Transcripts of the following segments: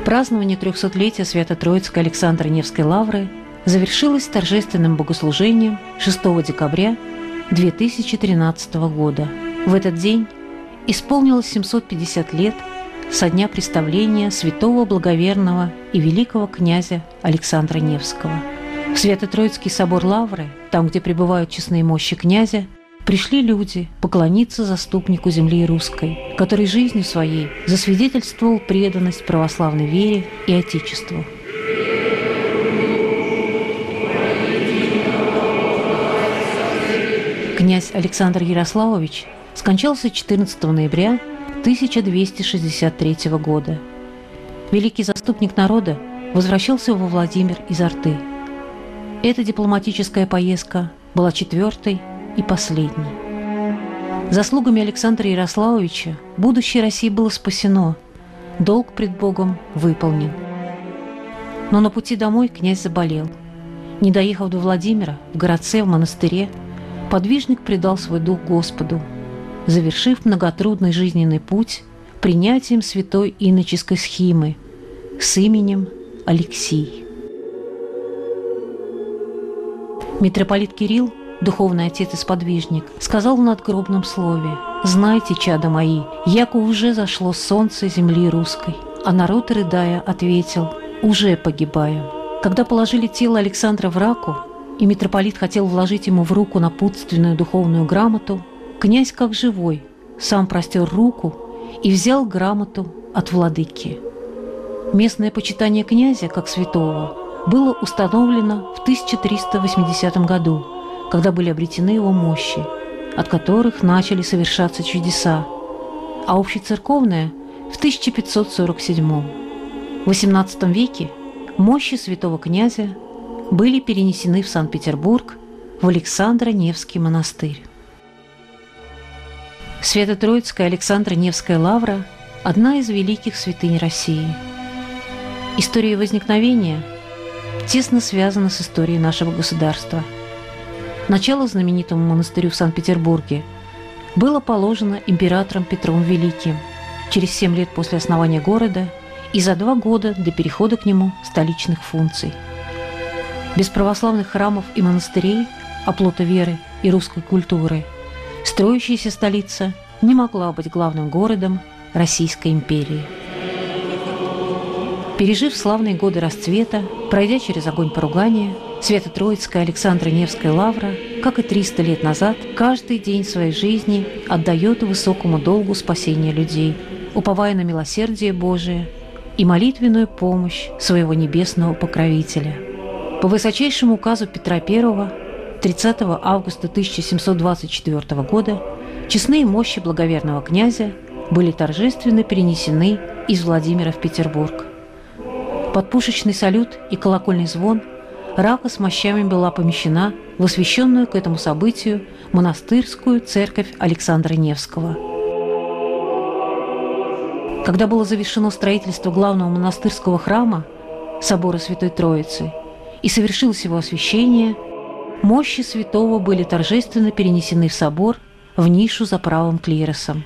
Празднование 300-летия Свято-Троицкой Александро-Невской лавры завершилось торжественным богослужением 6 декабря 2013 года. В этот день исполнилось 750 лет со дня представления святого благоверного и великого князя Александра Невского. В Свято-Троицкий собор Лавры, там, где пребывают честные мощи князя, пришли люди поклониться заступнику земли русской, который жизнью своей засвидетельствовал преданность православной вере и Отечеству. Князь Александр Ярославович скончался 14 ноября 1263 года. Великий заступник народа возвращался во Владимир из Орды. Эта дипломатическая поездка была четвертой и последней. Заслугами Александра Ярославовича будущее России было спасено, долг пред Богом выполнен. Но на пути домой князь заболел. Не доехав до Владимира, в городце, в монастыре, подвижник предал свой дух Господу, завершив многотрудный жизненный путь принятием святой иноческой схимы с именем Алексий. Митрополит Кирилл, духовный отец и сподвижник, сказал в надгробном слове: «Знайте, чада мои, яко уже зашло солнце земли русской». А народ, рыдая, ответил: «Уже погибаем». Когда положили тело Александра в раку, и митрополит хотел вложить ему в руку напутственную духовную грамоту, князь, как живой, сам простер руку и взял грамоту от владыки. Местное почитание князя, как святого, было установлено в 1380 году, когда были обретены его мощи, от которых начали совершаться чудеса, а общецерковное – в 1547. В XVIII веке мощи святого князя были перенесены в Санкт-Петербург, в Александро-Невский монастырь. Свято-Троицкая Александро-Невская лавра – одна из великих святынь России. История возникновения тесно связана с историей нашего государства. Начало знаменитому монастырю в Санкт-Петербурге было положено императором Петром Великим через 7 лет после основания города и за 2 года до перехода к нему столичных функций. Без православных храмов и монастырей, оплота веры и русской культуры, строящаяся столица не могла быть главным городом Российской империи. Пережив славные годы расцвета, пройдя через огонь поругания, Свято-Троицкая Александро-Невская лавра, как и 300 лет назад, каждый день своей жизни отдает высокому долгу спасения людей, уповая на милосердие Божие и молитвенную помощь своего небесного покровителя. По высочайшему указу Петра I 30 августа 1724 года честные мощи благоверного князя были торжественно перенесены из Владимира в Петербург. Под пушечный салют и колокольный звон рака с мощами была помещена в освященную к этому событию монастырскую церковь Александра Невского. Когда было завершено строительство главного монастырского храма, собора Святой Троицы, и совершилось его освящение, мощи святого были торжественно перенесены в собор в нишу за правым клиросом.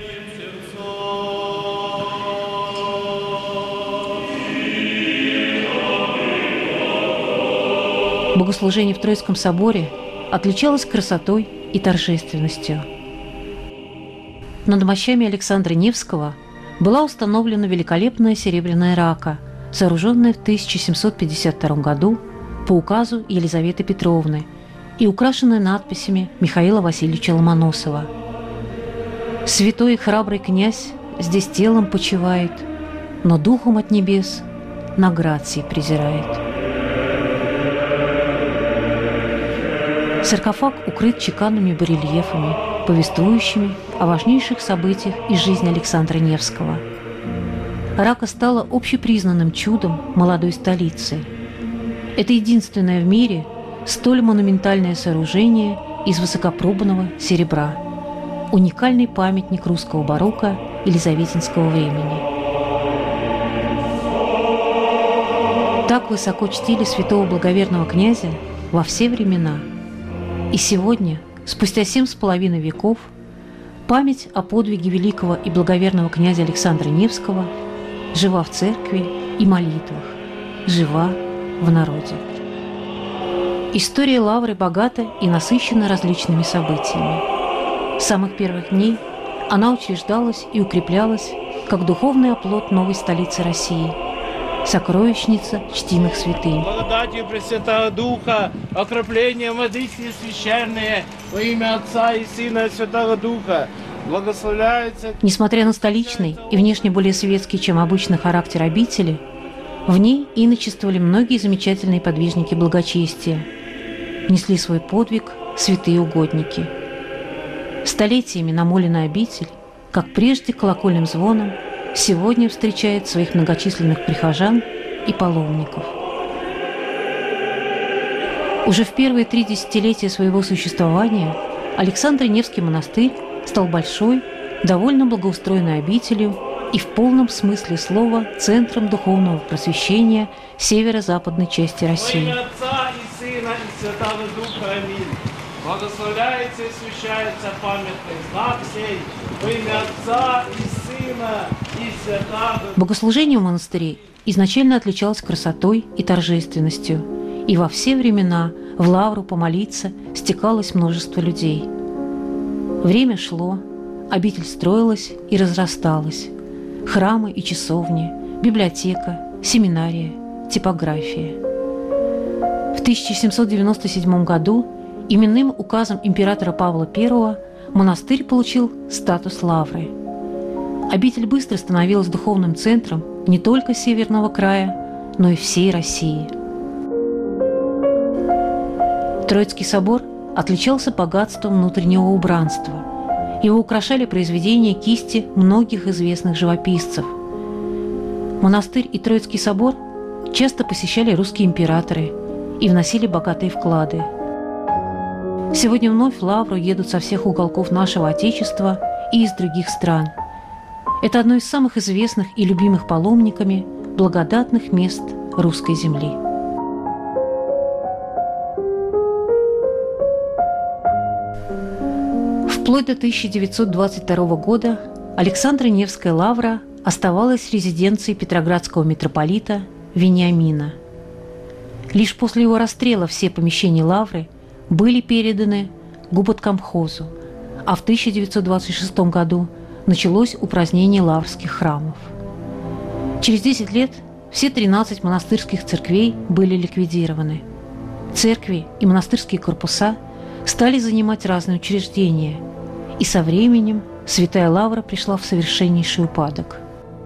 Богослужение в Троицком соборе отличалось красотой и торжественностью. Над мощами Александра Невского была установлена великолепная серебряная рака, сооруженная в 1752 году по указу Елизаветы Петровны и украшенная надписями Михаила Васильевича Ломоносова. «Святой и храбрый князь здесь телом почивает, но духом от небес наград сей презирает». Саркофаг укрыт чеканными барельефами, повествующими о важнейших событиях из жизни Александра Невского. Рака стала общепризнанным чудом молодой столицы. Это единственное в мире столь монументальное сооружение из высокопробного серебра, уникальный памятник русского барокко елизаветинского времени. Так высоко чтили святого благоверного князя во все времена. И сегодня, спустя 7,5 веков, память о подвиге великого и благоверного князя Александра Невского жива в церкви и молитвах, жива в народе. История Лавры богата и насыщена различными событиями. С самых первых дней она учреждалась и укреплялась как духовный оплот новой столицы России, сокровищница чтимых святынь. Благодатью Пресвятого Духа, окроплением водички священные во имя Отца и Сына и Святого Духа, благословляется. Несмотря на столичный и внешне более светский, чем обычно, характер обители, в ней иночествовали многие замечательные подвижники благочестия, несли свой подвиг святые угодники. Столетиями намоленная обитель, как прежде колокольным звоном, сегодня встречает своих многочисленных прихожан и паломников. Уже в первые 3 десятилетия своего существования Александр Невский монастырь стал большой, довольно благоустроенной обителью и в полном смысле слова центром духовного просвещения северо-западной части России. Во имя Отца и Сына и Святого Духа. Аминь. Благословляется и освящается памятный знак сей во имя Отца и Сына и Святого. Богослужение в монастыре изначально отличалось красотой и торжественностью, и во все времена в лавру помолиться стекалось множество людей. Время шло, обитель строилась и разрасталась. Храмы и часовни, библиотека, семинария, типография. В 1797 году именным указом императора Павла I монастырь получил статус лавры. Обитель быстро становилась духовным центром не только Северного края, но и всей России. Троицкий собор отличался богатством внутреннего убранства. Его украшали произведения кисти многих известных живописцев. Монастырь и Троицкий собор часто посещали русские императоры и вносили богатые вклады. Сегодня вновь в лавру едут со всех уголков нашего Отечества и из других стран. Это одно из самых известных и любимых паломниками благодатных мест русской земли. Вплоть до 1922 года Александро-Невская лавра оставалась резиденцией петроградского митрополита Вениамина. Лишь после его расстрела все помещения лавры были переданы губоткомхозу, а в 1926 году началось упразднение лаврских храмов. Через 10 лет все 13 монастырских церквей были ликвидированы. Церкви и монастырские корпуса стали занимать разные учреждения, и со временем Святая Лавра пришла в совершеннейший упадок.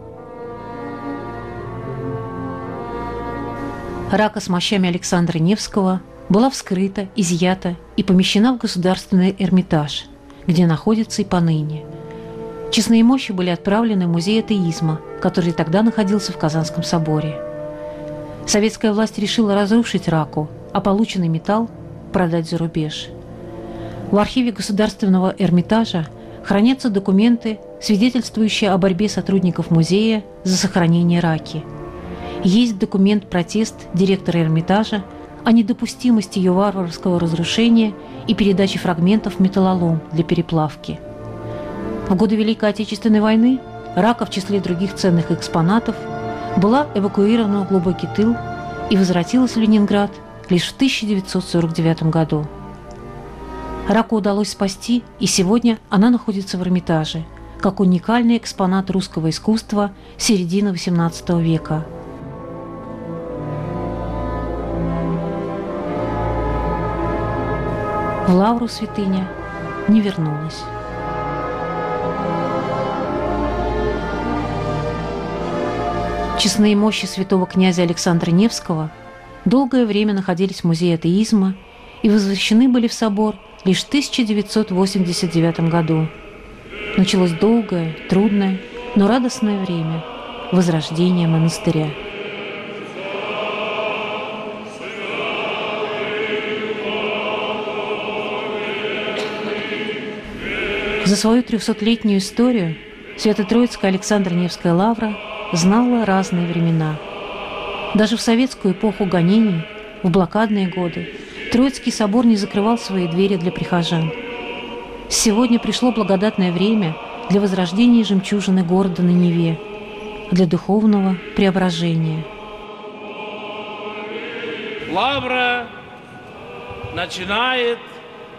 Рака с мощами Александра Невского была вскрыта, изъята и помещена в Государственный Эрмитаж, где находится и поныне. Честные мощи были отправлены в музей атеизма, который тогда находился в Казанском соборе. Советская власть решила разрушить Раку, а полученный металл продать за рубеж. В архиве Государственного Эрмитажа хранятся документы, свидетельствующие о борьбе сотрудников музея за сохранение Раки. Есть документ-протест директора Эрмитажа о недопустимости ее варварского разрушения и передачи фрагментов в металлолом для переплавки. В годы Великой Отечественной войны Рака в числе других ценных экспонатов была эвакуирована в глубокий тыл и возвратилась в Ленинград лишь в 1949 году. Раку удалось спасти, и сегодня она находится в Эрмитаже, как уникальный экспонат русского искусства середины XVIII века. В лавру святыня не вернулась. Честные мощи святого князя Александра Невского долгое время находились в музее атеизма и возвращены были в собор лишь в 1989 году. Началось долгое, трудное, но радостное время возрождения монастыря. За свою 300-летнюю историю Свято-Троицкая Александро-Невская лавра знала разные времена. Даже в советскую эпоху гонений, в блокадные годы, Троицкий собор не закрывал свои двери для прихожан. Сегодня пришло благодатное время для возрождения жемчужины города на Неве. для духовного преображения. Лавра начинает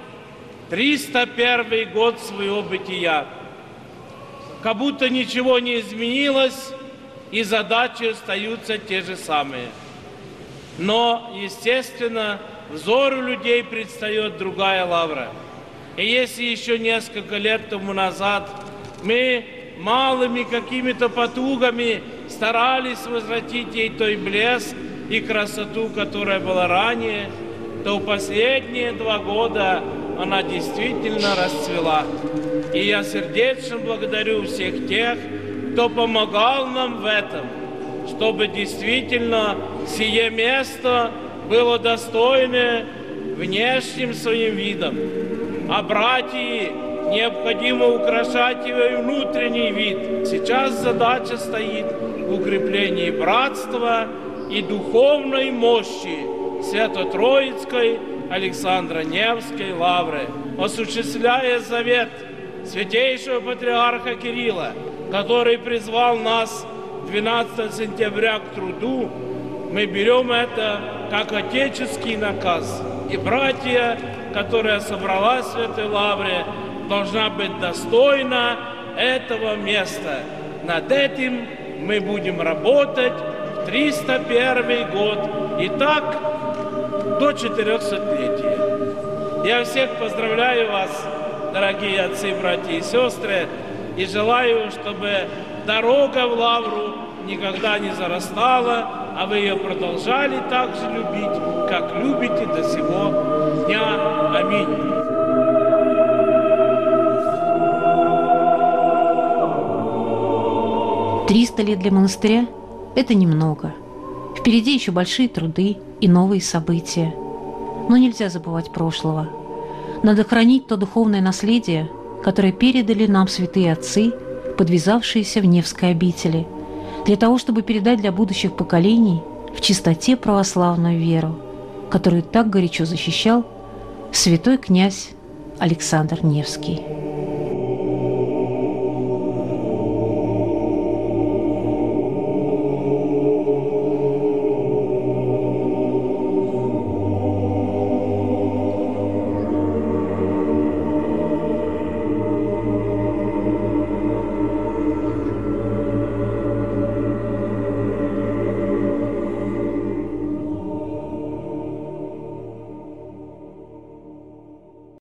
301 год своего бытия. Как будто ничего не изменилось, и задачи остаются те же самые. Но, естественно, взору людей предстает другая лавра. И если еще несколько лет тому назад мы малыми какими-то потугами старались возвратить ей той блеск и красоту, которая была ранее, то в последние 2 года она действительно расцвела. И я сердечно благодарю всех тех, кто помогал нам в этом, чтобы действительно сие место было достойно внешним своим видом. А братьи необходимо украшать его и внутренний вид. Сейчас задача стоит в укреплении братства и духовной мощи Свято-Троицкой Александро-Невской лавры, осуществляя завет святейшего патриарха Кирилла, который призвал нас 12 сентября к труду. Мы берем это как отеческий наказ. И братья, которая собралась в этой лавре, должна быть достойна этого места. Над этим мы будем работать в 301 год. И так до 400-летия. Я всех поздравляю вас, дорогие отцы, братья и сестры, и желаю, чтобы дорога в лавру никогда не зарастала, а вы ее продолжали так же любить, как любите до сего дня. Аминь. «300 лет для монастыря – это немного. Впереди еще большие труды и новые события. Но нельзя забывать прошлого. Надо хранить то духовное наследие, которое передали нам святые отцы, подвязавшиеся в Невской обители, для того, чтобы передать для будущих поколений в чистоте православную веру, которую так горячо защищал святой князь Александр Невский».